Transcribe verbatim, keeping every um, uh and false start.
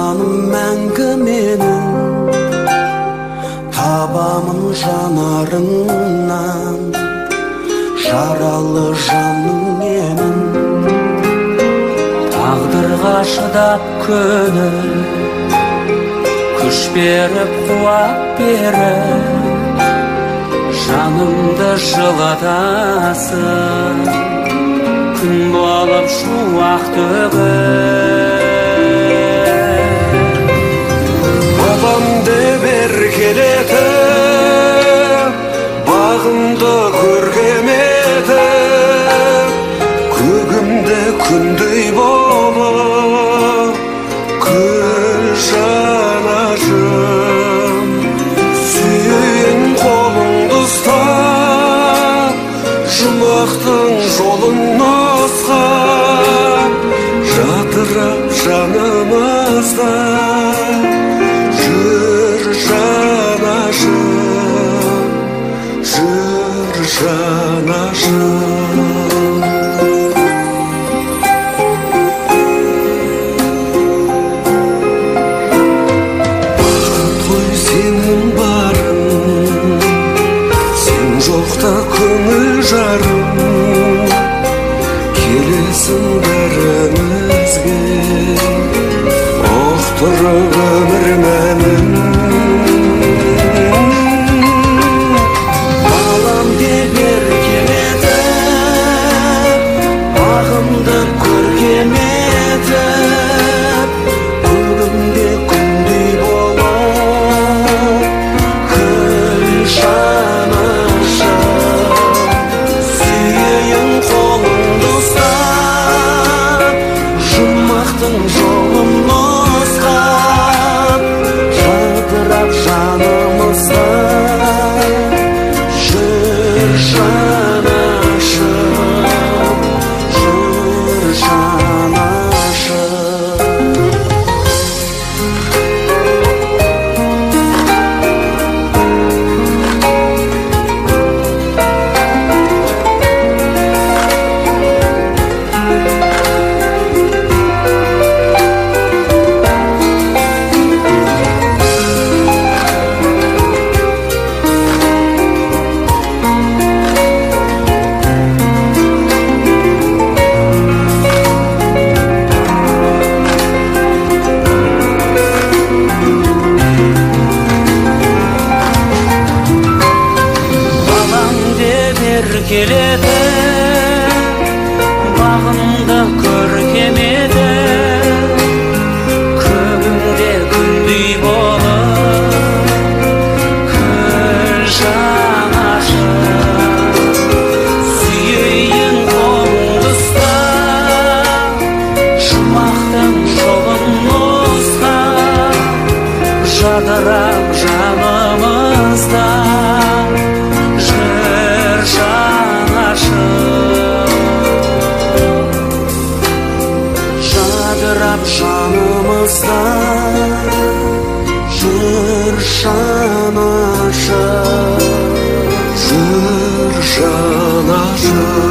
жаным мәңгі менің, табамын жанарыңнан жаралы жаның менің. Тағдырға шыдап көніп, күш беріп қуат беріп, жанымды жылатасың, күн болып шуақ төгіп. Бабам деп еркелетіп, бағымды көркем етіп, көгімде күндей болып, күн жанашым. Сүйейін қолыңды ұстап, жұмақтың жолын нұсқап, жадырап жанымызда жүр жанашым, жүр жанашым. Бақыт қой сенің барың, сен жоқта көңіл жарым, келесің бәрімізге ұқтырып өмір мәнін. Балам деп еркелетіп, бағымды көркем етіп, көгімде күндей болып, күн жанашыр. Сүйейін қолыңды ұстап, жұмақтың жолын нұсқап, жадырап жанымызда жүр жанашыр, жүр жанашыр. Еркелетіп, бағымды көркем етіп, көгімде күндей болып, күн жанашыр. Сүйейін қолыңды ұстап, жұмақтың жолын нұсқап, жадырап жанымызда жүр жанашыр, жадырап жанымызда жүр жанашыр, жүр жанашыр.